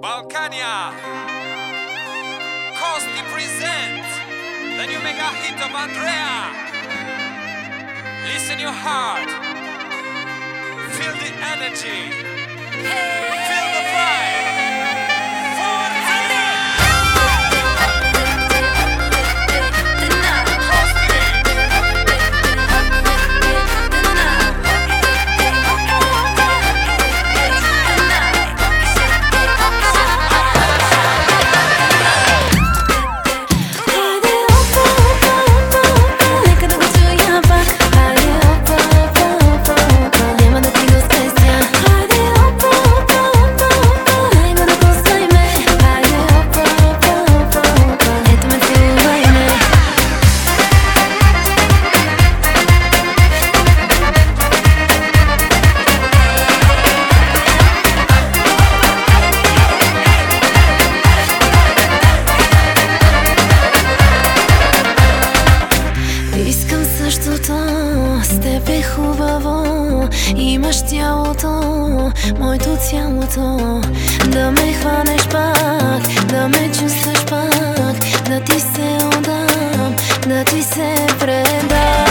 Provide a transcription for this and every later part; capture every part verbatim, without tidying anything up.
Balkania. Kosti presents the new mega hit of Andrea. Listen your heart. Feel the energy. Feel the vibe. С теб е хубаво, имаш тялото, моето цялото. Да ме хванеш пак, да ме чувстваш пак, да ти се отдам, да ти се предам.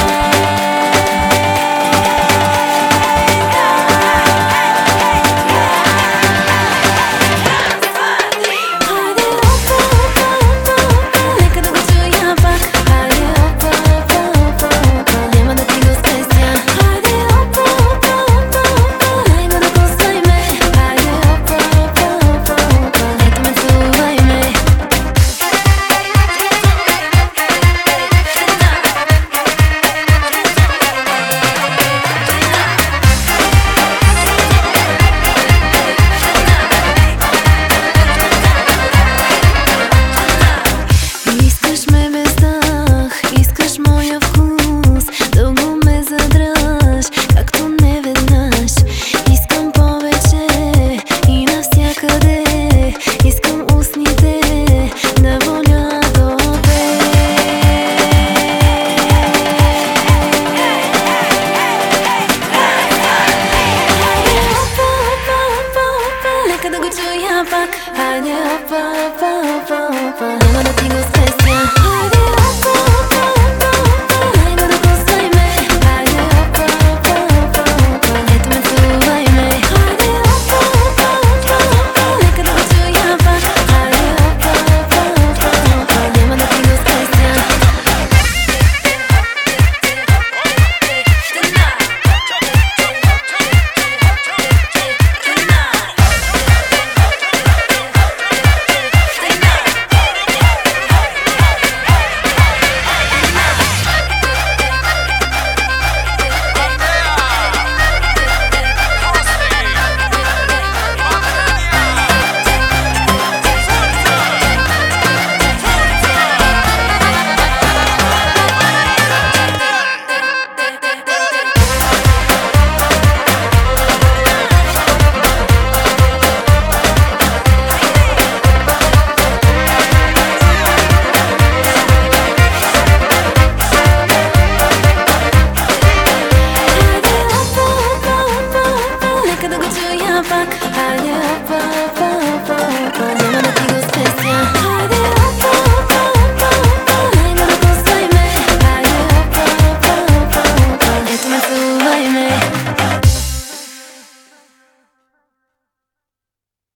Хайде, опа, опа, опа, опа, няма да ти го спестя. Хайде, опа, опа, опа, опа, хайде да пускай ме. Хайде, опа, опа, опа, опа, ето ме целувай ме. Хайде, опа, опа, опа, опа, нека да го чуя пак. Хайде, опа, опа, опа, опа, няма да ти го спестя. Хайде, опа, опа, опа, опа, няма да ти го спестя. Хайде, опа, опа, опа, опа, хайде да пускай ме. Хайде, опа, опа, опа, опа, ето ме целувай ме.